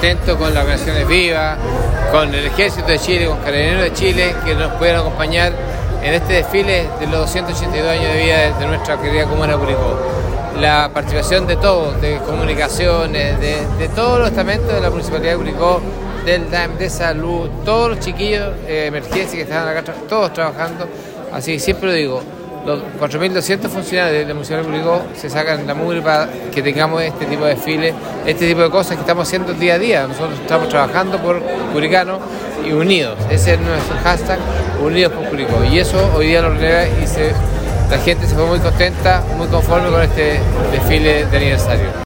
contentos con las organizaciones vivas, con el Ejército de Chile, con Carabineros de Chile, que nos pudieron acompañar en este desfile de los 282 años de vida de nuestra querida comuna de Curicó. La participación de todos, de comunicaciones, de todos los estamentos de la Municipalidad de Curicó, del DAM, de salud, todos los chiquillos de emergencia que estaban acá, todos trabajando. Así que siempre lo digo, los 4.200 funcionarios de la Municipalidad de Curicó se sacan la mugre para que tengamos este tipo de desfiles, este tipo de cosas que estamos haciendo día a día. Nosotros estamos trabajando por curicanos y unidos. Ese es nuestro hashtag, unidos por Curicó. Y eso hoy día lo releva y la gente se fue muy contenta, muy conforme con este desfile de aniversario.